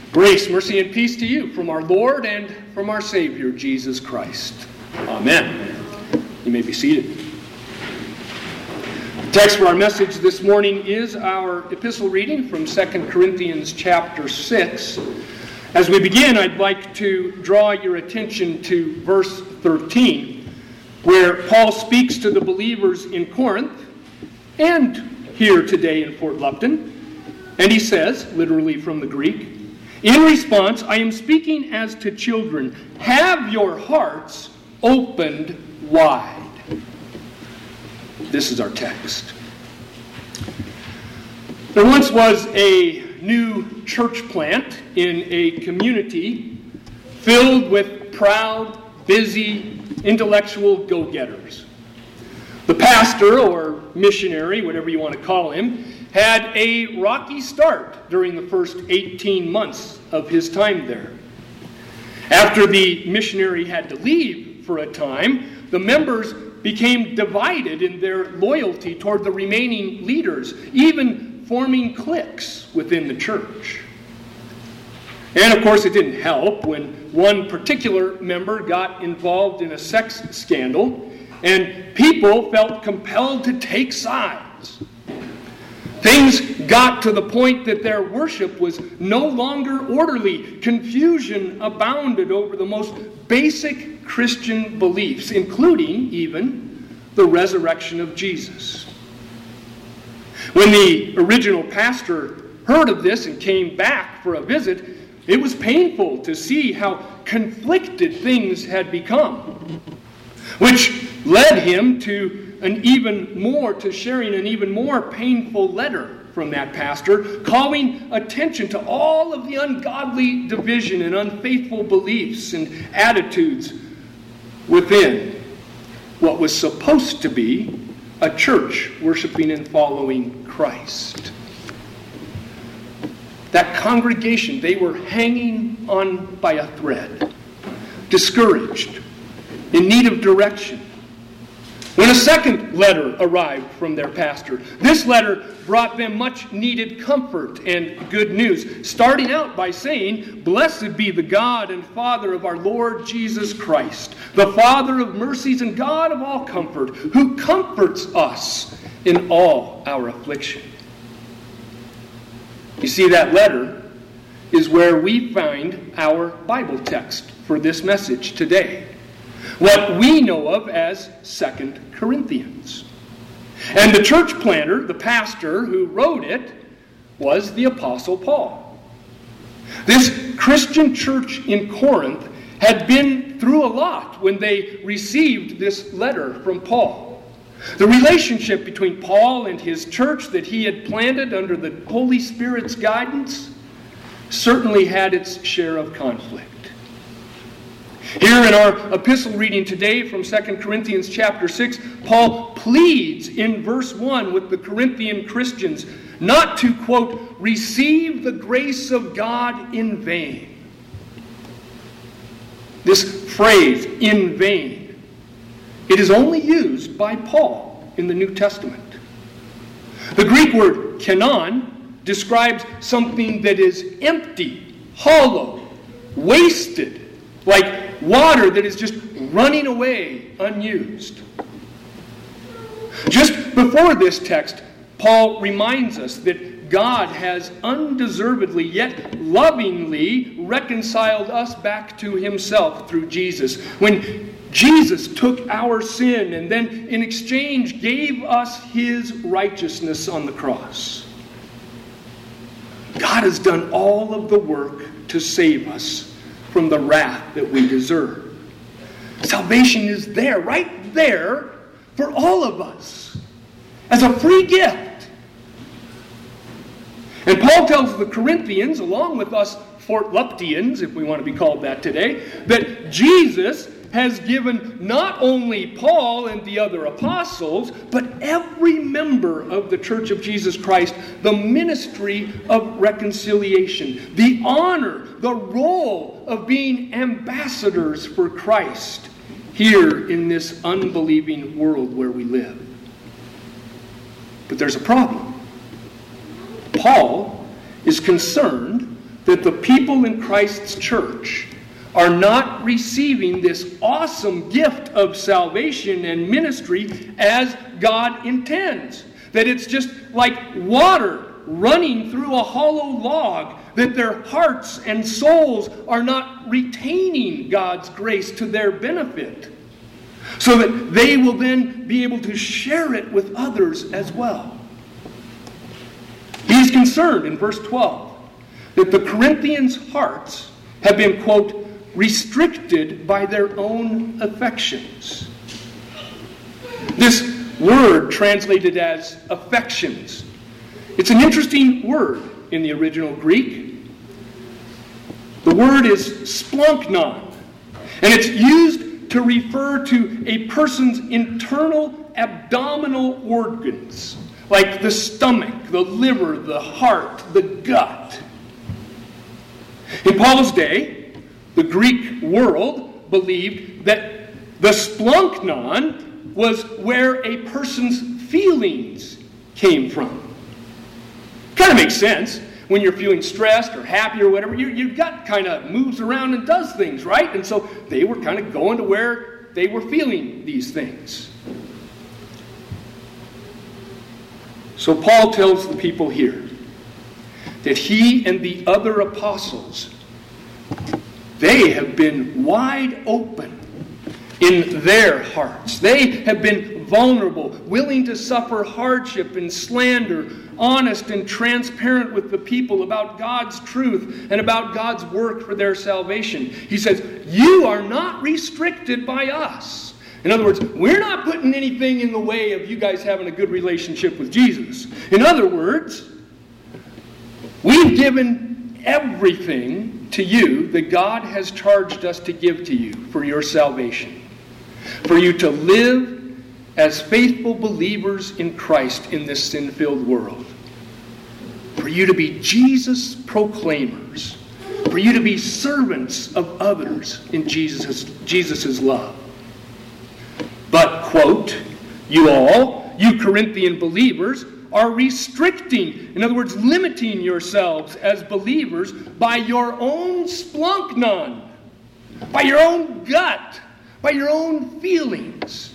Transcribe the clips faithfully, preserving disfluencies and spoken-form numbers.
Grace, mercy, and peace to you from our Lord and from our Savior, Jesus Christ. Amen. You may be seated. The text for our message this morning is our epistle reading from Second Corinthians chapter six. As we begin, I'd like to draw your attention to verse thirteen, where Paul speaks to the believers in Corinth and here today in Fort Lupton. And he says, literally from the Greek, "In response, I am speaking as to children. Have your hearts opened wide." This is our text. There once was a new church plant in a community filled with proud, busy, intellectual go-getters. The pastor, or missionary, whatever you want to call him, had a rocky start during the first eighteen months of his time there. After the missionary had to leave for a time, the members became divided in their loyalty toward the remaining leaders, even forming cliques within the church. And of course, it didn't help when one particular member got involved in a sex scandal, and people felt compelled to take sides. Things got to the point that their worship was no longer orderly. Confusion abounded over the most basic Christian beliefs, including even the resurrection of Jesus. When the original pastor heard of this and came back for a visit, it was painful to see how conflicted things had become, which led him to an even more, to sharing an even more painful letter from that pastor, calling attention to all of the ungodly division and unfaithful beliefs and attitudes within what was supposed to be a church worshiping and following Christ. That congregation, they were hanging on by a thread, discouraged, in need of direction, when a second letter arrived from their pastor. This letter brought them much needed comfort and good news, starting out by saying, "Blessed be the God and Father of our Lord Jesus Christ, the Father of mercies and God of all comfort, who comforts us in all our affliction." You see, that letter is where we find our Bible text for this message today, what we know of as Second Corinthians. And the church planter, the pastor who wrote it, was the Apostle Paul. This Christian church in Corinth had been through a lot when they received this letter from Paul. The relationship between Paul and his church that he had planted under the Holy Spirit's guidance certainly had its share of conflict. Here in our epistle reading today from Second Corinthians chapter six, Paul pleads in verse one with the Corinthian Christians not to, quote, receive the grace of God in vain. This phrase, in vain, it is only used by Paul in the New Testament. The Greek word kenon describes something that is empty, hollow, wasted, like water that is just running away unused. Just before this text, Paul reminds us that God has undeservedly yet lovingly reconciled us back to himself through Jesus. When Jesus took our sin and then in exchange gave us his righteousness on the cross. God has done all of the work to save us from the wrath that we deserve. Salvation is there, right there, for all of us, as a free gift. And Paul tells the Corinthians, along with us Fort Luptians, if we want to be called that today, that Jesus has given not only Paul and the other apostles, but every member of the Church of Jesus Christ, the ministry of reconciliation, the honor, the role of being ambassadors for Christ here in this unbelieving world where we live. But there's a problem. Paul is concerned that that the people in Christ's church are not receiving this awesome gift of salvation and ministry as God intends. That it's just like water running through a hollow log, that their hearts and souls are not retaining God's grace to their benefit, so that they will then be able to share it with others as well. He's concerned in verse twelve that the Corinthians' hearts have been, quote, restricted by their own affections. This word translated as affections, it's an interesting word in the original Greek. The word is splanknon, and it's used to refer to a person's internal abdominal organs, like the stomach, the liver, the heart, the gut. In Paul's day, the Greek world believed that the splanknon was where a person's feelings came from. Kind of makes sense. When you're feeling stressed or happy or whatever, your, your gut kind of moves around and does things, right? And so they were kind of going to where they were feeling these things. So Paul tells the people here that he and the other apostles, they have been wide open in their hearts. They have been vulnerable, willing to suffer hardship and slander, honest and transparent with the people about God's truth and about God's work for their salvation. He says, you are not restricted by us. In other words, we're not putting anything in the way of you guys having a good relationship with Jesus. In other words, we've given everything to you that God has charged us to give to you for your salvation, for you to live as faithful believers in Christ in this sin-filled world, for you to be Jesus proclaimers, for you to be servants of others in Jesus' Jesus's love. But, quote, you all, you Corinthian believers, are restricting, in other words, limiting yourselves as believers by your own splanknon, by your own gut, by your own feelings.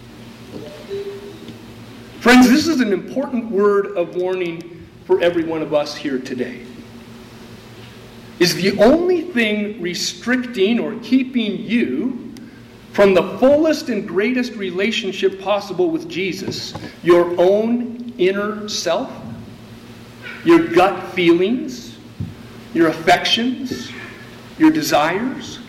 Friends, this is an important word of warning for every one of us here today. Is the only thing restricting or keeping you from the fullest and greatest relationship possible with Jesus your own inner self, your gut feelings, your affections, your desires?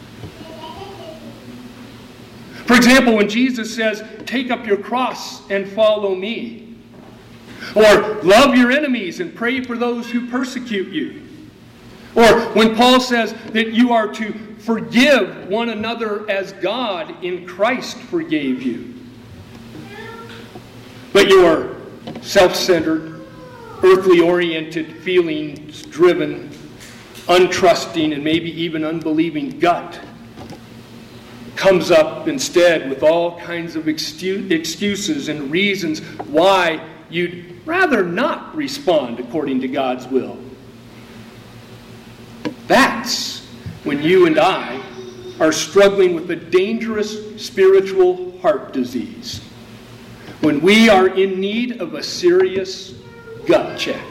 For example, when Jesus says, take up your cross and follow me, or love your enemies and pray for those who persecute you, or when Paul says that you are to forgive one another as God in Christ forgave you, but your self-centered, earthly-oriented, feelings-driven, untrusting, and maybe even unbelieving gut comes up instead with all kinds of excuses and reasons why you'd rather not respond according to God's will. That's when you and I are struggling with a dangerous spiritual heart disease, when we are in need of a serious gut check.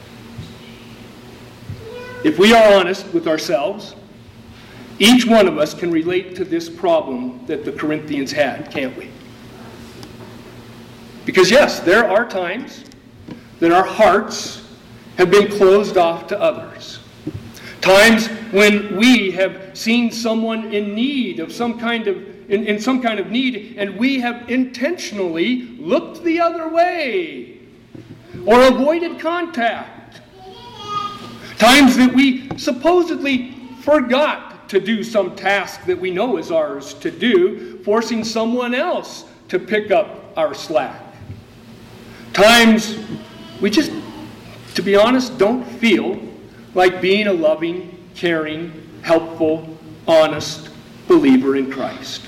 If we are honest with ourselves, each one of us can relate to this problem that the Corinthians had, can't we? Because yes, there are times that our hearts have been closed off to others. Times when we have seen someone in need of some kind of, in, in some kind of need, and we have intentionally looked the other way or avoided contact. Times that we supposedly forgot to do some task that we know is ours to do, forcing someone else to pick up our slack. Times we just, to be honest, don't feel like being a loving, caring, helpful, honest believer in Christ.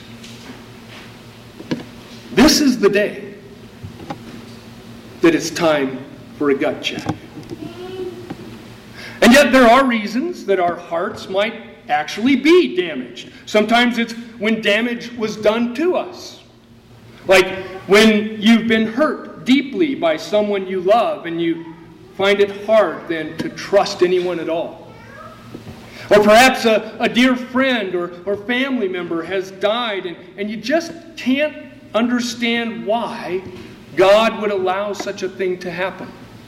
This is the day that it's time for a gut check. And And yet there are reasons that our hearts might actually be damaged. Sometimes it's when damage was done to us. Like when you've been hurt deeply by someone you love and you find it hard then to trust anyone at all. Or perhaps a, a dear friend or, or family member has died and, and you just can't understand why God would allow such a thing to happen.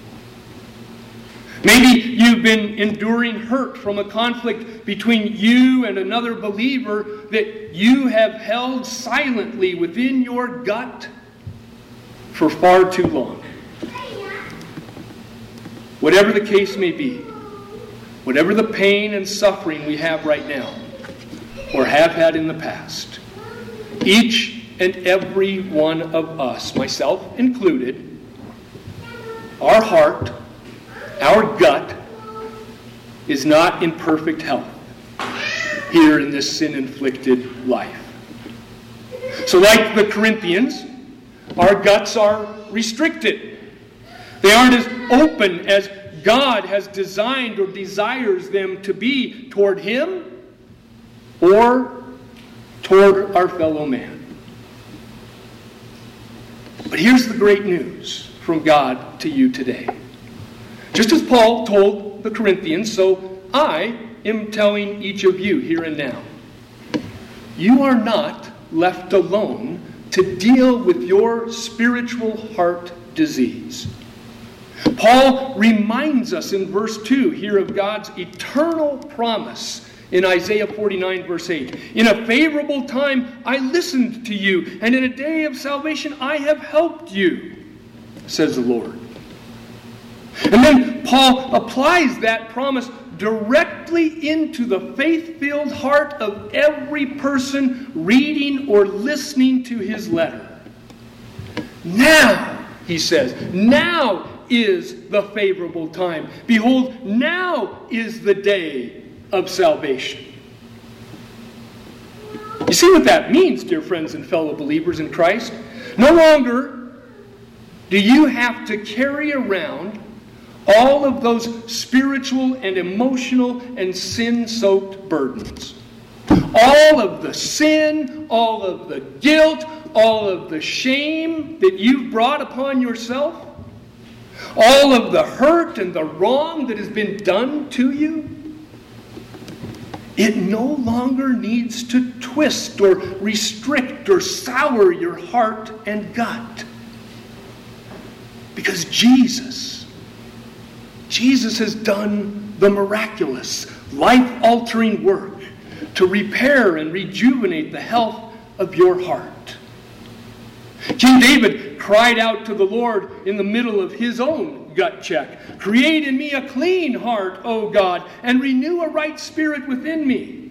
Maybe you've been enduring hurt from a conflict between you and another believer that you have held silently within your gut for far too long. Whatever the case may be, whatever the pain and suffering we have right now, or have had in the past, each and every one of us, myself included, our heart, our gut is not in perfect health here in this sin-inflicted life. So like the Corinthians, our guts are restricted. They aren't as open as God has designed or desires them to be toward Him or toward our fellow man. But here's the great news from God to you today. Just as Paul told the Corinthians, so I am telling each of you here and now. You are not left alone to deal with your spiritual heart disease. Paul reminds us in verse two here of God's eternal promise in Isaiah forty-nine verse eight. In a favorable time I listened to you, and in a day of salvation I have helped you, says the Lord. And then Paul applies that promise directly into the faith-filled heart of every person reading or listening to his letter. Now, he says, now is the favorable time. Behold, now is the day of salvation. You see what that means, dear friends and fellow believers in Christ? No longer do you have to carry around all of those spiritual and emotional and sin-soaked burdens. All of the sin, all of the guilt, all of the shame that you've brought upon yourself, all of the hurt and the wrong that has been done to you, it no longer needs to twist or restrict or sour your heart and gut. Because Jesus Jesus has done the miraculous, life-altering work to repair and rejuvenate the health of your heart. King David cried out to the Lord in the middle of his own gut check. Create in me a clean heart, O God, and renew a right spirit within me.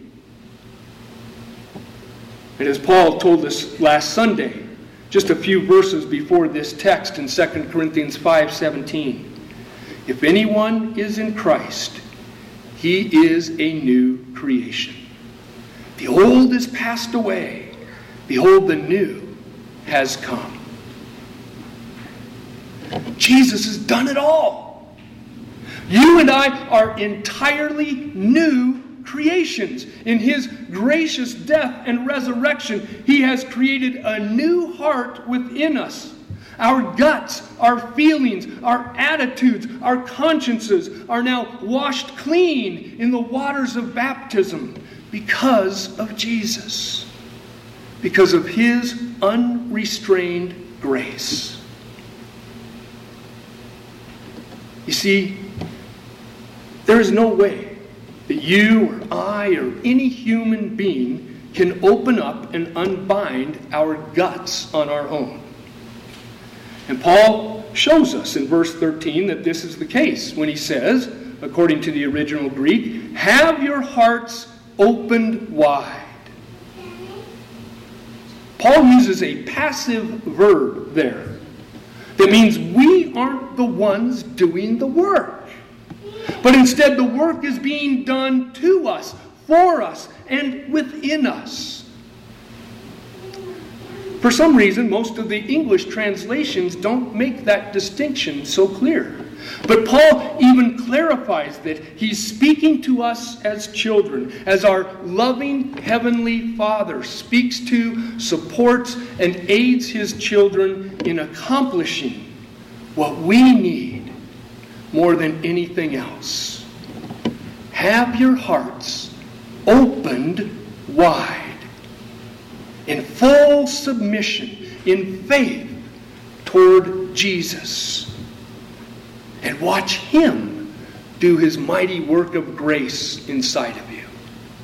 And as Paul told us last Sunday, just a few verses before this text in Second Corinthians five seventeen, if anyone is in Christ, he is a new creation. The old is passed away. Behold, the new has come. Jesus has done it all. You and I are entirely new creations. In His gracious death and resurrection, He has created a new heart within us. Our guts, our feelings, our attitudes, our consciences are now washed clean in the waters of baptism because of Jesus. Because of His unrestrained grace. You see, there is no way that you or I or any human being can open up and unbind our guts on our own. And Paul shows us in verse thirteen that this is the case when he says, according to the original Greek, have your hearts opened wide. Paul uses a passive verb there. That means we aren't the ones doing the work. But instead the work is being done to us, for us, and within us. For some reason, most of the English translations don't make that distinction so clear. But Paul even clarifies that he's speaking to us as children, as our loving Heavenly Father speaks to, supports, and aids his children in accomplishing what we need more than anything else. Have your hearts opened wide, in full submission, in faith toward Jesus. And watch Him do His mighty work of grace inside of you.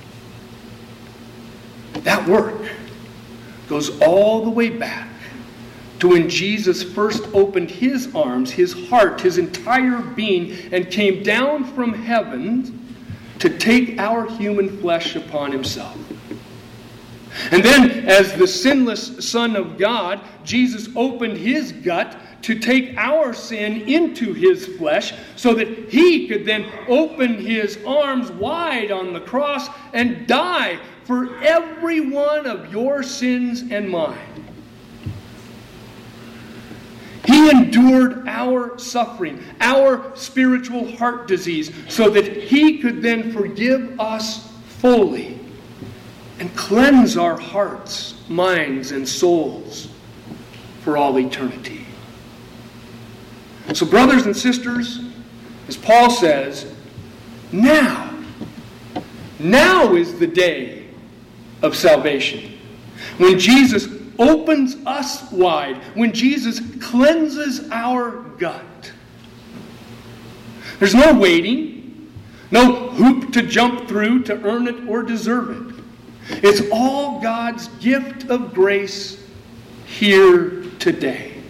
That work goes all the way back to when Jesus first opened His arms, His heart, His entire being, and came down from heaven to take our human flesh upon Himself. And then, as the sinless Son of God, Jesus opened His gut to take our sin into His flesh so that He could then open His arms wide on the cross and die for every one of your sins and mine. He endured our suffering, our spiritual heart disease, so that He could then forgive us fully and cleanse our hearts, minds, and souls for all eternity. So, brothers and sisters, as Paul says, now, now is the day of salvation. When Jesus opens us wide, when Jesus cleanses our gut. There's no waiting, no hoop to jump through to earn it or deserve it. It's all God's gift of grace here today.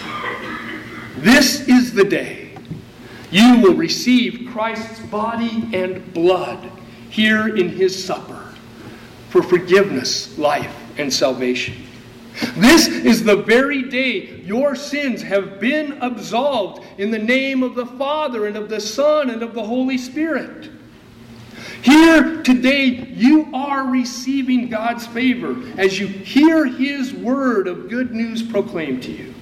This is the day you will receive Christ's body and blood here in His supper for forgiveness, life, and salvation. This is the very day your sins have been absolved in the name of the Father and of the Son and of the Holy Spirit. Here today you are receiving God's favor as you hear His word of good news proclaimed to you.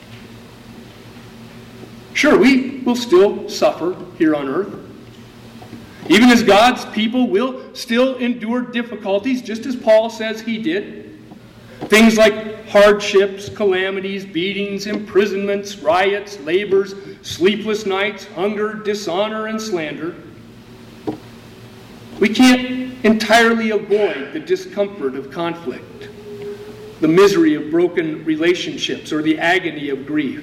Sure, we will still suffer here on earth. Even as God's people will still endure difficulties, just as Paul says he did. Things like hardships, calamities, beatings, imprisonments, riots, labors, sleepless nights, hunger, dishonor, and slander. We can't entirely avoid the discomfort of conflict, the misery of broken relationships, or the agony of grief.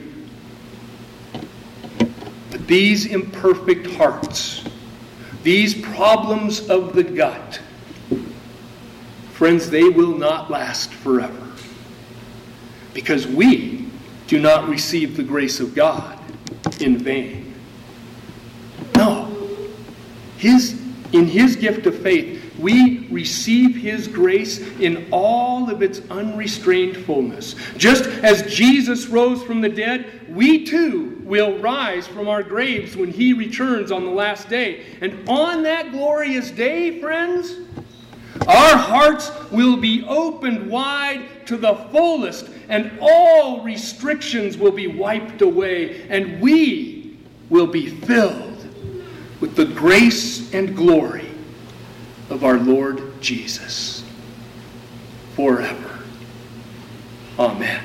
But these imperfect hearts, these problems of the gut, friends, they will not last forever. Because we do not receive the grace of God in vain. No. His, in His gift of faith, we receive His grace in all of its unrestrained fullness. Just as Jesus rose from the dead, we too will rise from our graves when He returns on the last day. And on that glorious day, friends, our hearts will be opened wide to the fullest, and all restrictions will be wiped away, and we will be filled with the grace and glory of our Lord Jesus forever. Amen.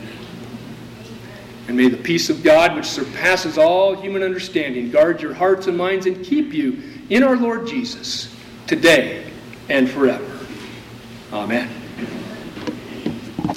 And may the peace of God, which surpasses all human understanding, guard your hearts and minds and keep you in our Lord Jesus today and forever. Amen.